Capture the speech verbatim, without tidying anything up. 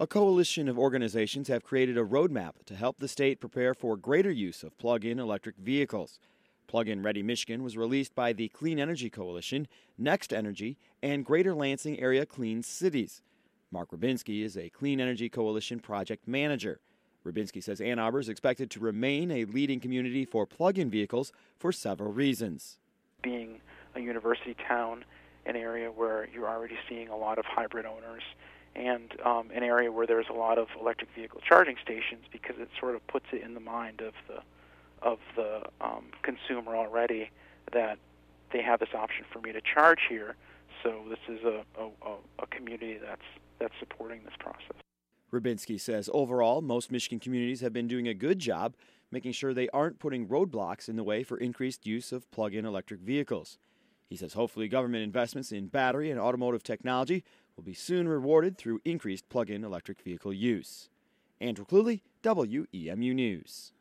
A coalition of organizations have created a roadmap to help the state prepare for greater use of plug-in electric vehicles. Plug-in Ready Michigan was released by the Clean Energy Coalition, Next Energy, and Greater Lansing Area Clean Cities. Mark Rubinski is a Clean Energy Coalition project manager. Rubinski says Ann Arbor is expected to remain a leading community for plug-in vehicles for several reasons. Being a university town, an area where you're already seeing a lot of hybrid owners, and um, an area where there's a lot of electric vehicle charging stations, because it sort of puts it in the mind of the of the um, consumer already that they have this option for me to charge here. So this is a, a, a community that's that's supporting this process. Rubinski says overall, most Michigan communities have been doing a good job making sure they aren't putting roadblocks in the way for increased use of plug-in electric vehicles. He says hopefully government investments in battery and automotive technology will be soon rewarded through increased plug-in electric vehicle use. Andrew Cluley, W E M U News.